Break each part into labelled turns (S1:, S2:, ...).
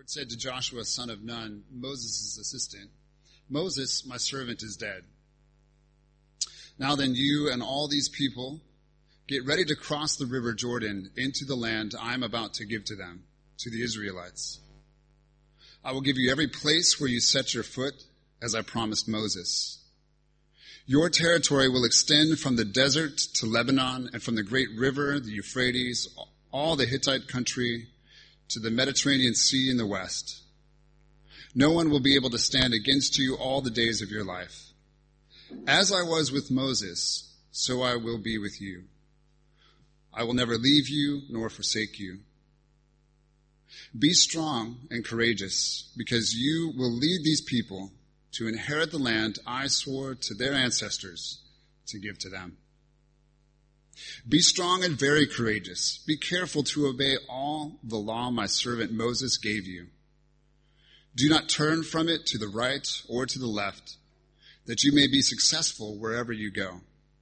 S1: Lord said to Joshua, son of Nun, Moses' assistant, Moses, my servant, is dead. Now then, you and all these people, get ready to cross the river Jordan into the land I am about to give to them, to the Israelites. I will give you every place where you set your foot, as I promised Moses. Your territory will extend from the desert to Lebanon, and from the great river, the Euphrates, all the Hittite country, to the Mediterranean Sea in the west. No one will be able to stand against you all the days of your life. As I was with Moses, so I will be with you. I will never leave you nor forsake you. Be strong and courageous, because you will lead these people to inherit the land I swore to their ancestors to give to them. Be strong and very courageous. Be careful to obey all the law my servant Moses gave you. Do not turn from it to the right or to the left, that you may be successful wherever you go.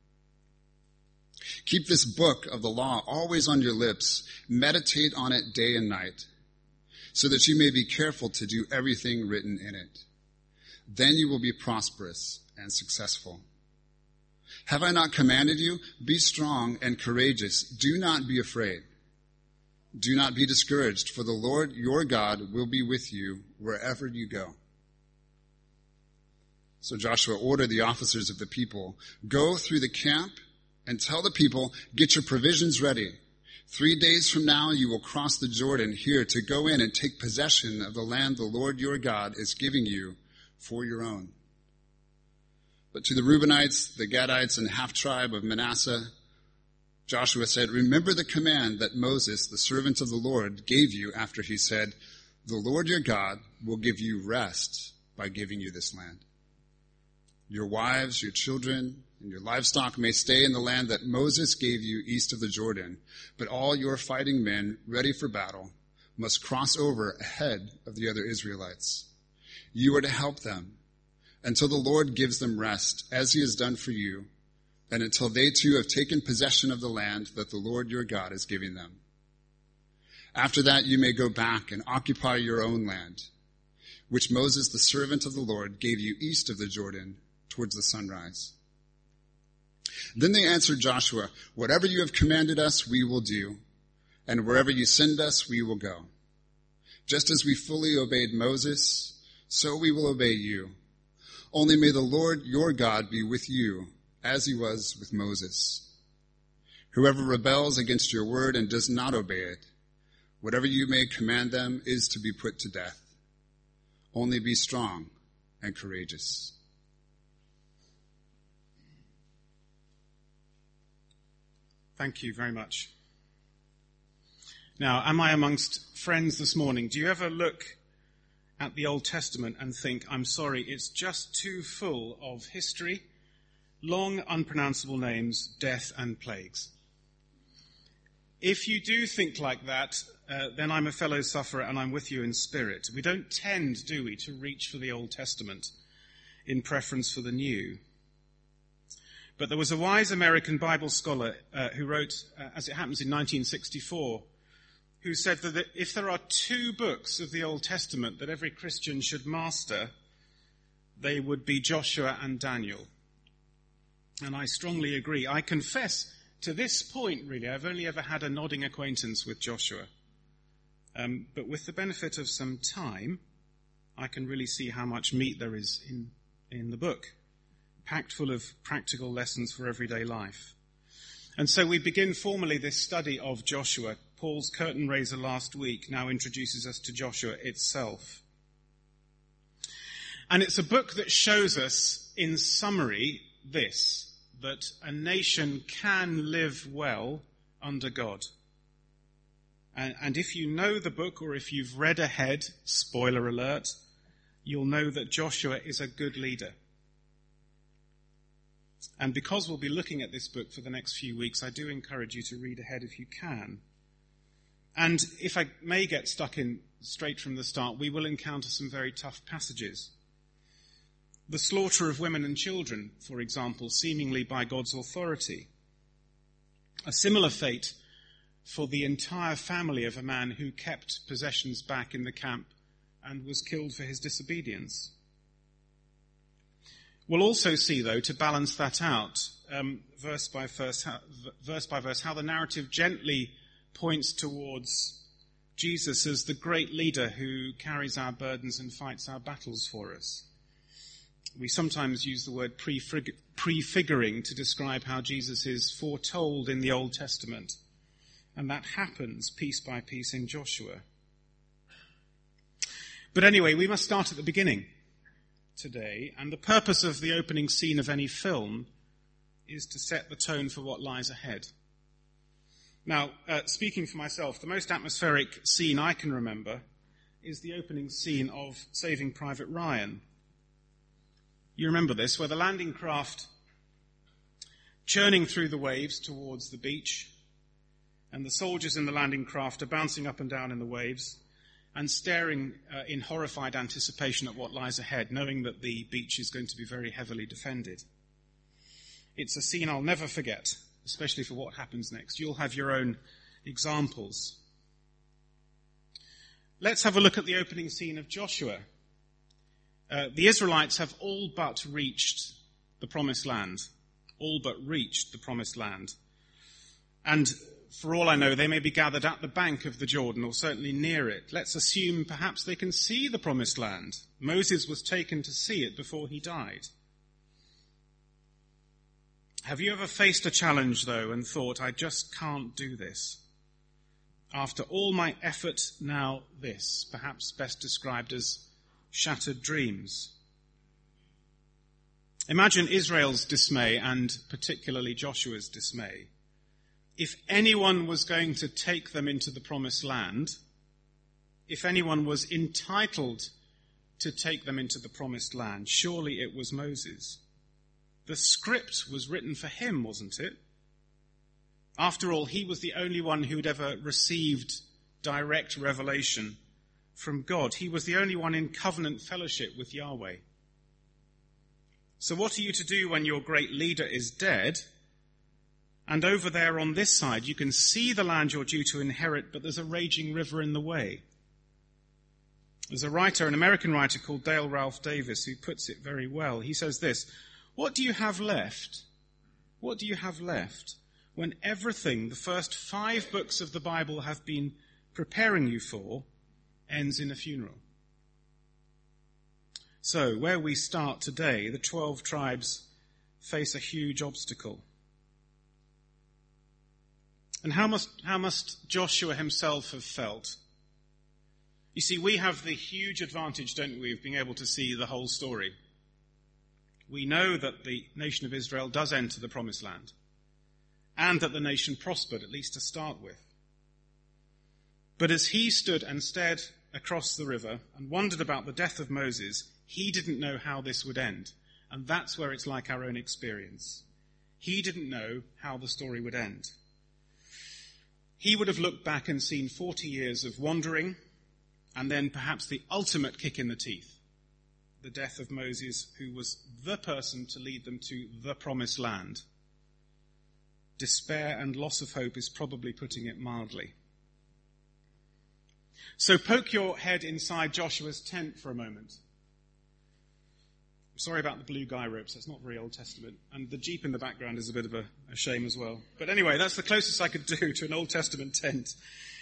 S1: Keep this book of the law always on your lips. Meditate on it day and night, so that you may be careful to do everything written in it. Then you will be prosperous and successful. Have I not commanded you? Be strong and courageous. Do not be afraid. Do not be discouraged, for the Lord your God will be with you wherever you go. So Joshua ordered the officers of the people, go through the camp and tell the people, get your provisions ready. 3 days from now you will cross the Jordan here to go in and take possession of the land the Lord your God is giving you for your own. But to the Reubenites, the Gadites, and half-tribe of Manasseh, Joshua said, remember the command that Moses, the servant of the Lord, gave you after he said, the Lord your God will give you rest by giving you this land. Your wives, your children, and your livestock may stay in the land that Moses gave you east of the Jordan, but all your fighting men ready for battle must cross over ahead of the other Israelites. You are to help them until the Lord gives them rest, as he has done for you, and until they too have taken possession of the land that the Lord your God is giving them. After that you may go back and occupy your own land, which Moses, the servant of the Lord, gave you east of the Jordan towards the sunrise. Then they answered Joshua, whatever you have commanded us, we will do, and wherever you send us, we will go. Just as we fully obeyed Moses, so we will obey you. Only may the Lord your God be with you, as he was with Moses. Whoever rebels against your word and does not obey it, whatever you may command them is to be put to death. Only be strong and courageous.
S2: Thank you very much. Now, am I amongst friends this morning? Do you ever look at the Old Testament and think, I'm sorry, it's just too full of history, long unpronounceable names, death and plagues? If you do think like that, then I'm a fellow sufferer and I'm with you in spirit. We don't tend, do we, to reach for the Old Testament in preference for the New. But there was a wise American Bible scholar who wrote, as it happens in 1964, who said that if there are 2 books of the Old Testament that every Christian should master, they would be Joshua and Daniel. And I strongly agree. I confess, to this point, really, I've only ever had a nodding acquaintance with Joshua. But with the benefit of some time, I can really see how much meat there is in the book, packed full of practical lessons for everyday life. And so we begin formally this study of Joshua. Paul's curtain raiser last week now introduces us to Joshua itself. And it's a book that shows us, in summary, this, that a nation can live well under God. And if you know the book, or if you've read ahead, spoiler alert, you'll know that Joshua is a good leader. And because we'll be looking at this book for the next few weeks, I do encourage you to read ahead if you can. And if I may get stuck in straight from the start, we will encounter some very tough passages. The slaughter of women and children, for example, seemingly by God's authority. A similar fate for the entire family of a man who kept possessions back in the camp and was killed for his disobedience. We'll also see, though, to balance that out, verse by verse, how the narrative gently points towards Jesus as the great leader who carries our burdens and fights our battles for us. We sometimes use the word prefiguring to describe how Jesus is foretold in the Old Testament, and that happens piece by piece in Joshua. But anyway, we must start at the beginning today, and the purpose of the opening scene of any film is to set the tone for what lies ahead. Now, speaking for myself, the most atmospheric scene I can remember is the opening scene of Saving Private Ryan. You remember this, where the landing craft churning through the waves towards the beach, and the soldiers in the landing craft are bouncing up and down in the waves and staring in horrified anticipation at what lies ahead, knowing that the beach is going to be very heavily defended. It's a scene I'll never forget, especially for what happens next. You'll have your own examples. Let's have a look at the opening scene of Joshua. The Israelites have all but reached the promised land. All but reached the promised land. And for all I know, they may be gathered at the bank of the Jordan, or certainly near it. Let's assume perhaps they can see the promised land. Moses was taken to see it before he died. Have you ever faced a challenge, though, and thought, I just can't do this? After all my effort, now this, perhaps best described as shattered dreams. Imagine Israel's dismay, and particularly Joshua's dismay. If anyone was going to take them into the promised land, if anyone was entitled to take them into the promised land, surely it was Moses. The script was written for him, wasn't it? After all, he was the only one who'd ever received direct revelation from God. He was the only one in covenant fellowship with Yahweh. So what are you to do when your great leader is dead? And over there on this side, you can see the land you're due to inherit, but there's a raging river in the way. There's a writer, an American writer called Dale Ralph Davis, who puts it very well. He says this, what do you have left? What do you have left when everything the first 5 books of the Bible have been preparing you for ends in a funeral? So, where we start today, the 12 tribes face a huge obstacle. And how must Joshua himself have felt? You see, we have the huge advantage, don't we, of being able to see the whole story. We know that the nation of Israel does enter the promised land, and that the nation prospered, at least to start with. But as he stood and stared across the river and wondered about the death of Moses, he didn't know how this would end. And that's where it's like our own experience. He didn't know how the story would end. He would have looked back and seen 40 years of wandering, and then perhaps the ultimate kick in the teeth, the death of Moses, who was the person to lead them to the promised land. Despair and loss of hope is probably putting it mildly. So poke your head inside Joshua's tent for a moment. I'm sorry about the blue guy ropes, that's not very Old Testament. And the Jeep in the background is a bit of a shame as well. But anyway, that's the closest I could do to an Old Testament tent.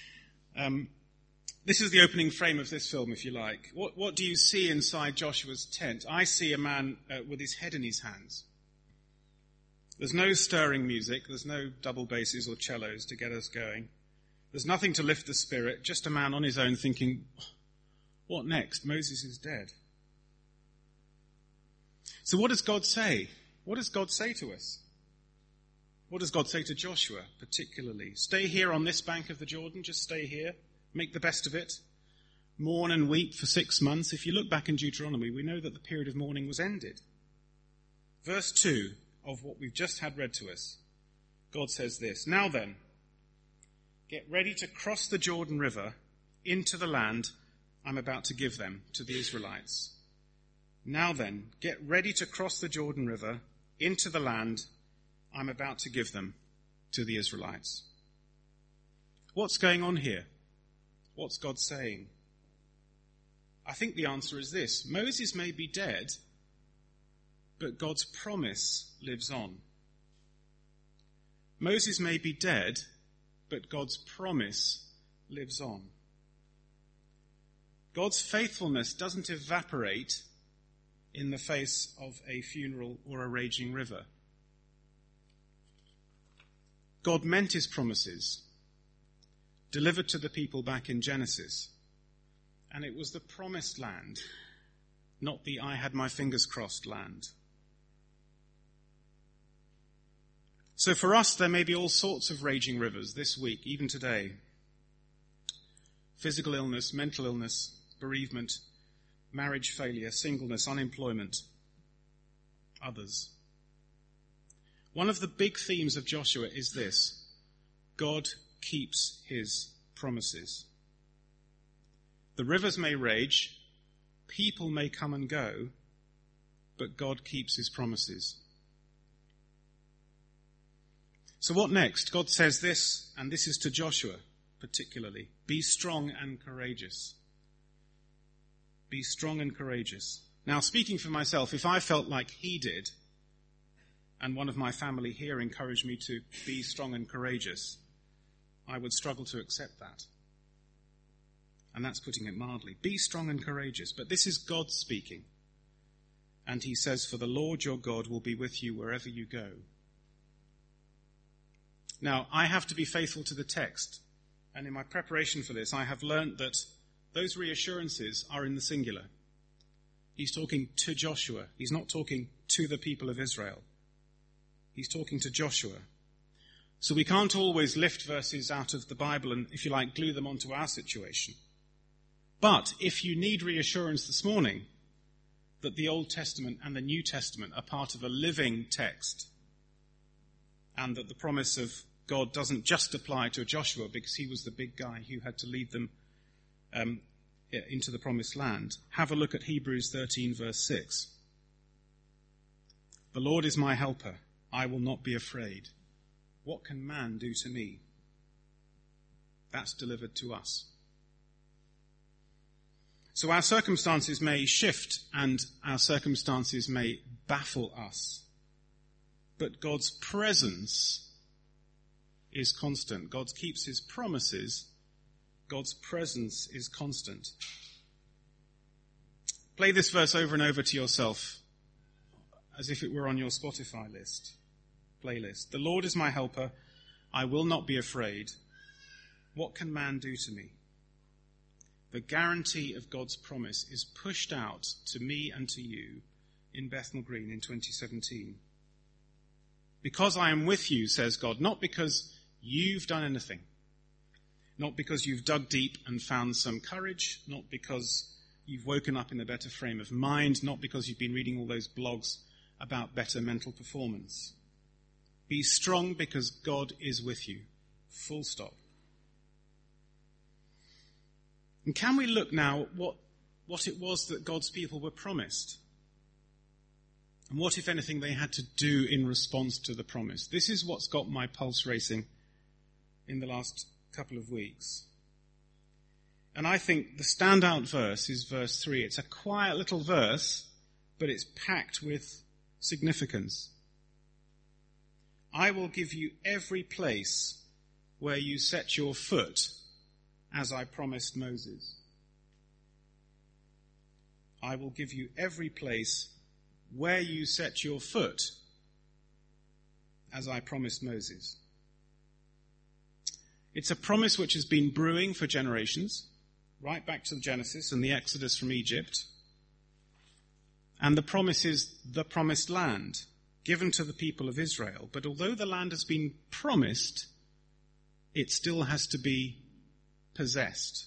S2: This is the opening frame of this film, if you like. What do you see inside Joshua's tent? I see a man with his head in his hands. There's no stirring music, there's no double basses or cellos to get us going. There's nothing to lift the spirit, just a man on his own thinking, what next? Moses is dead. So what does God say? What does God say to us? What does God say to Joshua particularly? Stay here on this bank of the Jordan, just stay here, make the best of it, mourn and weep for 6 months. If you look back in Deuteronomy, we know that the period of mourning was ended. Verse 2 of what we've just had read to us, God says this, now then, get ready to cross the Jordan River into the land I'm about to give them, to the Israelites. Now then, get ready to cross the Jordan River into the land I'm about to give them, to the Israelites. What's going on here? What's God saying? I think the answer is this. Moses may be dead, but God's promise lives on. Moses may be dead, but God's promise lives on. God's faithfulness doesn't evaporate in the face of a funeral or a raging river. God meant his promises, delivered to the people back in Genesis. And it was the promised land, not the I had my fingers crossed land. So for us, there may be all sorts of raging rivers this week, even today. Physical illness, mental illness, bereavement, marriage failure, singleness, unemployment, others. One of the big themes of Joshua is this: God keeps his promises. The rivers may rage, people may come and go, but God keeps his promises. So what next? God says this, and this is to Joshua particularly: be strong and courageous. Be strong and courageous. Now, speaking for myself, if I felt like he did, and one of my family here encouraged me to be strong and courageous, I would struggle to accept that. And that's putting it mildly. Be strong and courageous. But this is God speaking. And he says, for the Lord your God will be with you wherever you go. Now, I have to be faithful to the text. And in my preparation for this, I have learnt that those reassurances are in the singular. He's talking to Joshua. He's not talking to the people of Israel. He's talking to Joshua. So we can't always lift verses out of the Bible and, if you like, glue them onto our situation. But if you need reassurance this morning that the Old Testament and the New Testament are part of a living text, and that the promise of God doesn't just apply to Joshua because he was the big guy who had to lead them into the promised land, have a look at Hebrews 13 verse 6. The Lord is my helper. I will not be afraid. What can man do to me? That's delivered to us. So our circumstances may shift and our circumstances may baffle us. But God's presence is constant. God keeps his promises. God's presence is constant. Play this verse over and over to yourself as if it were on your Spotify playlist. The Lord is my helper. I will not be afraid. What can man do to me? The guarantee of God's promise is pushed out to me and to you in Bethnal Green in 2017. Because I am with you, says God, not because you've done anything, not because you've dug deep and found some courage, not because you've woken up in a better frame of mind, not because you've been reading all those blogs about better mental performance. Be strong because God is with you. Full stop. And can we look now at what it was that God's people were promised? And what, if anything, they had to do in response to the promise? This is what's got my pulse racing in the last couple of weeks. And I think the standout verse is verse 3. It's a quiet little verse, but it's packed with significance. I will give you every place where you set your foot, as I promised Moses. I will give you every place where you set your foot, as I promised Moses. It's a promise which has been brewing for generations, right back to the Genesis and the Exodus from Egypt. And the promise is the promised land, given to the people of Israel. But although the land has been promised, it still has to be possessed.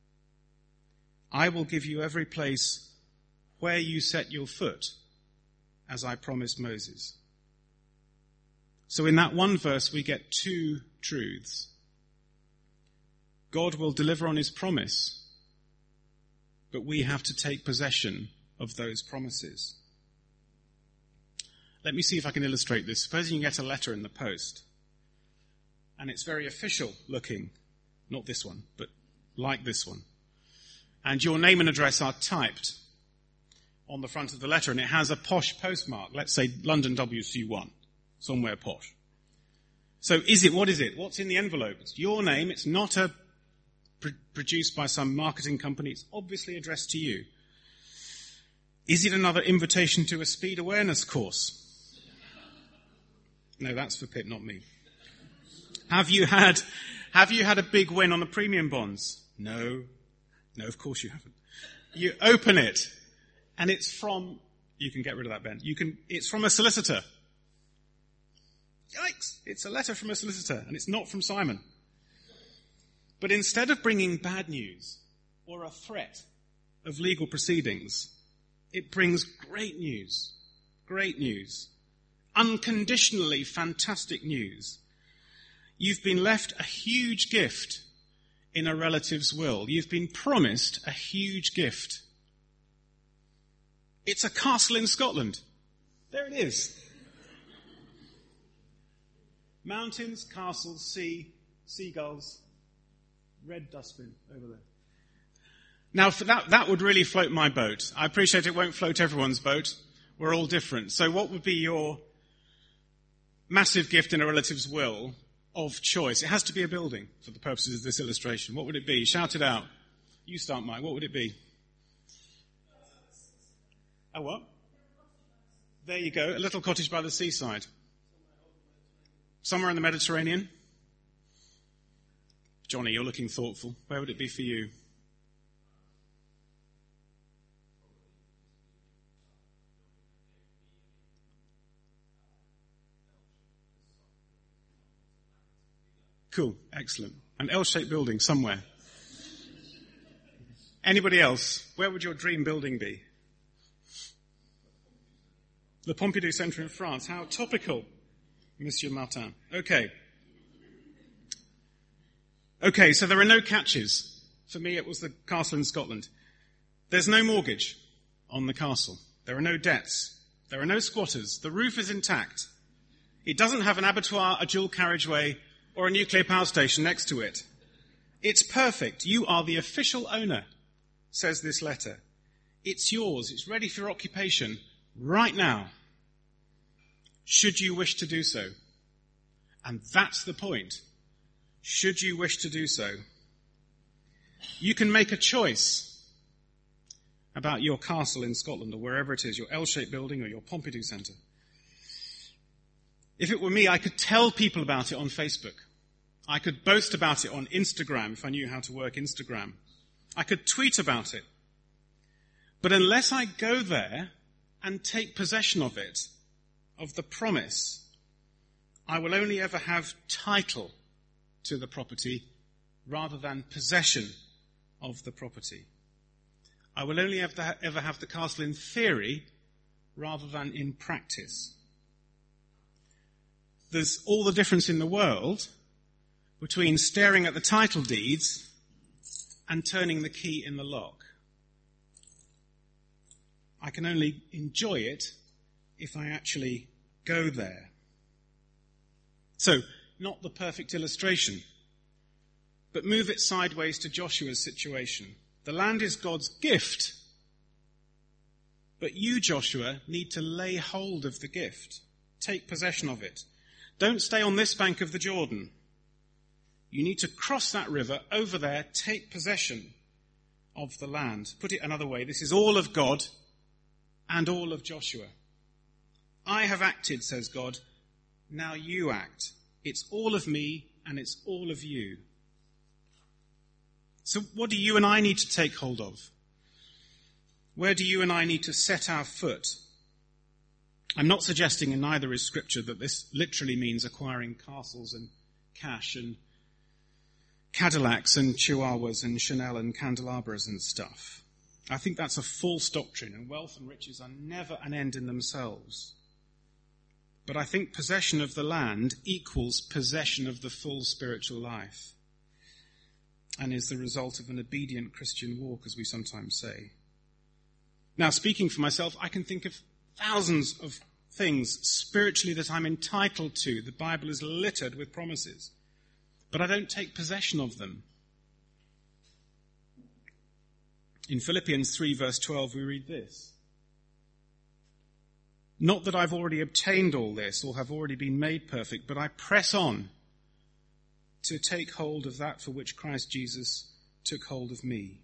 S2: I will give you every place where you set your foot, as I promised Moses. So in that one verse we get two truths. God will deliver on his promise, but we have to take possession of those promises. Let me see if I can illustrate this. Suppose you get a letter in the post, and it's very official looking. Not this one, but like this one. and your name and address are typed on the front of the letter, and it has a posh postmark, let's say London WC1, somewhere posh. So what is it? What's in the envelope? It's your name. It's not produced by some marketing company. It's obviously addressed to you. Is it another invitation to a speed awareness course? No, that's for Pip, not me. Have you had a big win on the premium bonds? No. No, of course you haven't. You open it, and it's from, you can get rid of that, Ben. It's from a solicitor. Yikes! It's a letter from a solicitor, and it's not from Simon. But instead of bringing bad news or a threat of legal proceedings, it brings great news, unconditionally fantastic news. You've been left a huge gift in a relative's will. You've been promised a huge gift. It's a castle in Scotland. There it is. Mountains, castles, sea, seagulls, red dustbin over there. Now, for that would really float my boat. I appreciate it won't float everyone's boat. We're all different. So what would be your massive gift in a relative's will of choice? It has to be a building for the purposes of this illustration. What would it be? Shout it out. You start, Mike. What would it be? A what? There you go. A little cottage by the seaside. Somewhere in the Mediterranean. Johnny, you're looking thoughtful. Where would it be for you? Cool. Excellent. An L-shaped building somewhere. Anybody else? Where would your dream building be? The Pompidou Centre in France. How topical, Monsieur Martin. Okay, so there are no catches. For me, it was the castle in Scotland. There's no mortgage on the castle. There are no debts. There are no squatters. The roof is intact. It doesn't have an abattoir, a dual carriageway, or a nuclear power station next to it. It's perfect. You are the official owner, says this letter. It's yours. It's ready for occupation right now, should you wish to do so. And that's the point. Should you wish to do so. You can make a choice about your castle in Scotland or wherever it is, your L-shaped building or your Pompidou Centre. If it were me, I could tell people about it on Facebook. I could boast about it on Instagram if I knew how to work Instagram. I could tweet about it. But unless I go there and take possession of it, of the promise, I will only ever have title to the property rather than possession of the property. I will only ever have the castle in theory rather than in practice. There's all the difference in the world between staring at the title deeds and turning the key in the lock. I can only enjoy it if I actually go there. So, not the perfect illustration, but move it sideways to Joshua's situation. The land is God's gift, but you, Joshua, need to lay hold of the gift. Take possession of it. Don't stay on this bank of the Jordan. You need to cross that river over there, take possession of the land. Put it another way, this is all of God and all of Joshua. I have acted, says God, now you act. It's all of me and it's all of you. So what do you and I need to take hold of? Where do you and I need to set our foot? I'm not suggesting, and neither is Scripture, that this literally means acquiring castles and cash and Cadillacs and Chihuahuas and Chanel and candelabras and stuff. I think that's a false doctrine, and wealth and riches are never an end in themselves. But I think possession of the land equals possession of the full spiritual life, and is the result of an obedient Christian walk, as we sometimes say. Now, speaking for myself, I can think of thousands of things spiritually that I'm entitled to. The Bible is littered with promises, but I don't take possession of them. In Philippians 3 verse 12 we read this: "Not that I've already obtained all this or have already been made perfect, but I press on to take hold of that for which Christ Jesus took hold of me."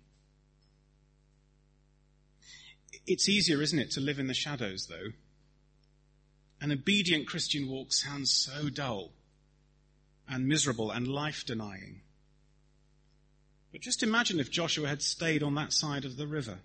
S2: It's easier, isn't it, to live in the shadows, though? An obedient Christian walk sounds so dull and miserable and life-denying. But just imagine if Joshua had stayed on that side of the river.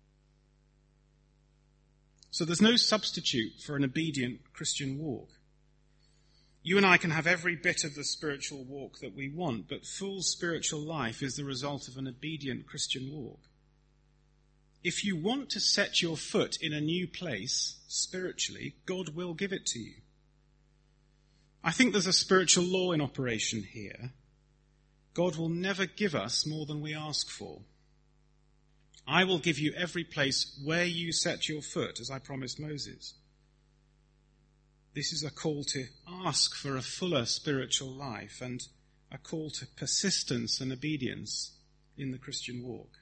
S2: So there's no substitute for an obedient Christian walk. You and I can have every bit of the spiritual walk that we want, but full spiritual life is the result of an obedient Christian walk. If you want to set your foot in a new place spiritually, God will give it to you. I think there's a spiritual law in operation here. God will never give us more than we ask for. I will give you every place where you set your foot, as I promised Moses. This is a call to ask for a fuller spiritual life and a call to persistence and obedience in the Christian walk.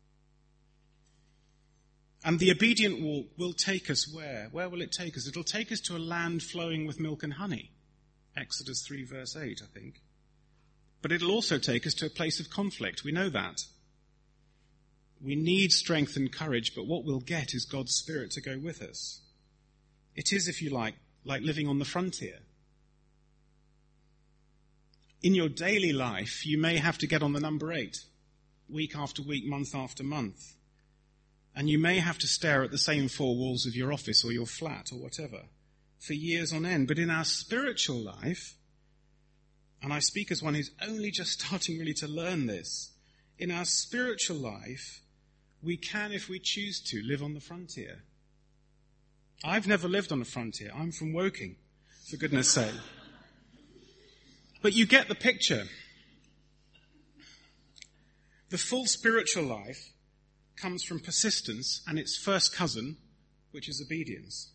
S2: And the obedient walk will take us where? Where will it take us? It'll take us to a land flowing with milk and honey. Exodus 3 verse 8, I think. But it'll also take us to a place of conflict. We know that. We need strength and courage, but what we'll get is God's Spirit to go with us. It is, if you like living on the frontier. In your daily life, you may have to get on the number 8, week after week, month after month. And you may have to stare at the same four walls of your office or your flat or whatever for years on end. But in our spiritual life, and I speak as one who's only just starting really to learn this, in our spiritual life, we can, if we choose to, live on the frontier. I've never lived on a frontier. I'm from Woking, for goodness sake. But you get the picture. The full spiritual life comes from persistence and its first cousin, which is obedience.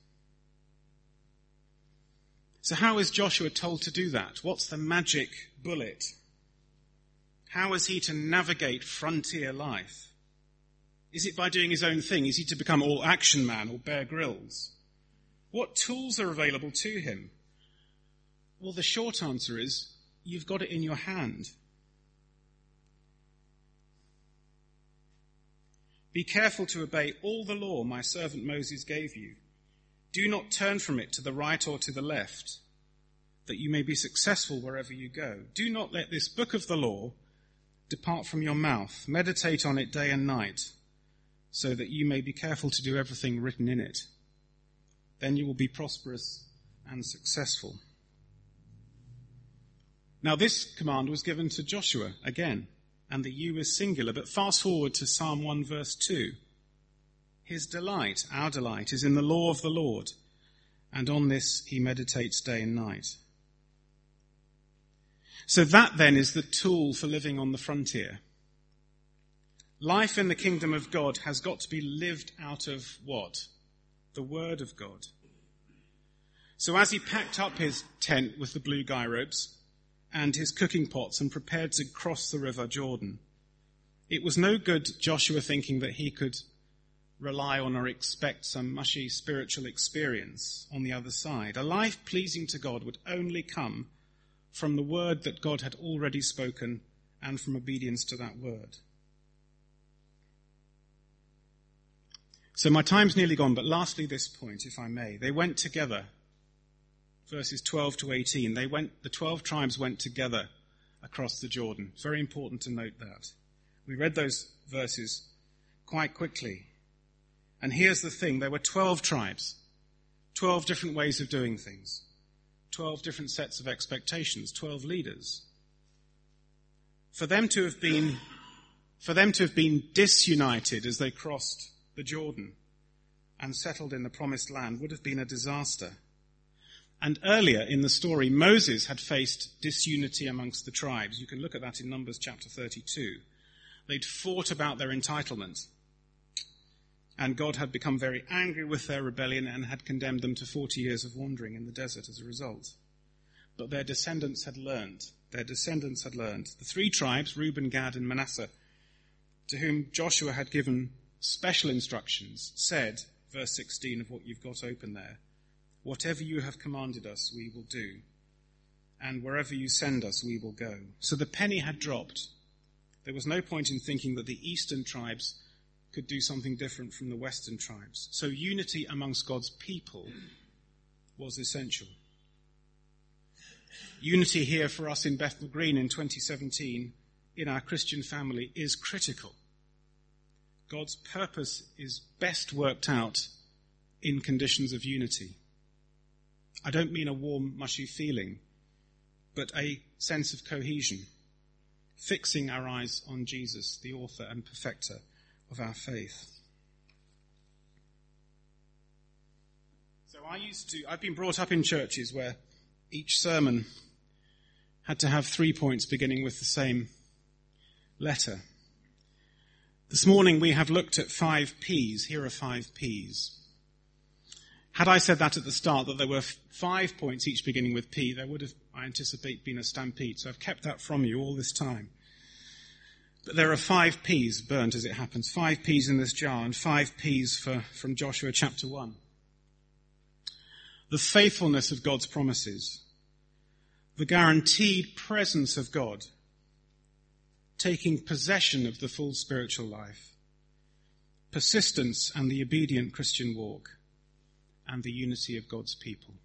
S2: So how is Joshua told to do that? What's the magic bullet? How is he to navigate frontier life? Is it by doing his own thing? Is he to become all action man or Bear Grylls? What tools are available to him? Well, the short answer is, you've got it in your hand. Be careful to obey all the law my servant Moses gave you. Do not turn from it to the right or to the left, that you may be successful wherever you go. Do not let this book of the law depart from your mouth. Meditate on it day and night, so that you may be careful to do everything written in it. Then you will be prosperous and successful. Now this command was given to Joshua again, and the you is singular, but fast forward to Psalm 1 verse 2. His delight, our delight, is in the law of the Lord, and on this he meditates day and night. So that then is the tool for living on the frontier. Life in the kingdom of God has got to be lived out of what? The Word of God. So as he packed up his tent with the blue guy ropes and his cooking pots and prepared to cross the river Jordan, it was no good Joshua thinking that he could rely on or expect some mushy spiritual experience on the other side. A life pleasing to God would only come from the word that God had already spoken and from obedience to that word. So my time's nearly gone, but lastly this point, if I may. They went together. Verses 12 to 18. The 12 tribes went together across the Jordan. It's very important to note that. We read those verses quite quickly. And here's the thing. There were 12 tribes. 12 different ways of doing things. 12 different sets of expectations. 12 leaders. For them to have been disunited as they crossed the Jordan and settled in the promised land would have been a disaster. And earlier in the story, Moses had faced disunity amongst the tribes. You can look at that in Numbers chapter 32. They'd fought about their entitlement. And God had become very angry with their rebellion and had condemned them to 40 years of wandering in the desert as a result. But their descendants had learned. The 3 tribes, Reuben, Gad, and Manasseh, to whom Joshua had given special instructions, said, verse 16 of what you've got open there, "Whatever you have commanded us, we will do, and wherever you send us, we will go." So the penny had dropped. There was no point in thinking that the eastern tribes could do something different from the western tribes. So unity amongst God's people was essential. Unity here for us in Bethnal Green in 2017 in our Christian family is critical. God's purpose is best worked out in conditions of unity. I don't mean a warm, mushy feeling, but a sense of cohesion, fixing our eyes on Jesus, the author and perfecter of our faith. So I've been brought up in churches where each sermon had to have 3 points beginning with the same letter. This morning we have looked at 5 P's. Here are 5 P's. Had I said that at the start, that there were 5 points each beginning with P, there would have, I anticipate, been a stampede. So I've kept that from you all this time. But there are 5 P's burnt as it happens. 5 P's in this jar and 5 P's from Joshua chapter 1. The faithfulness of God's promises. The guaranteed presence of God. Taking possession of the full spiritual life. Persistence and the obedient Christian walk. And the unity of God's people.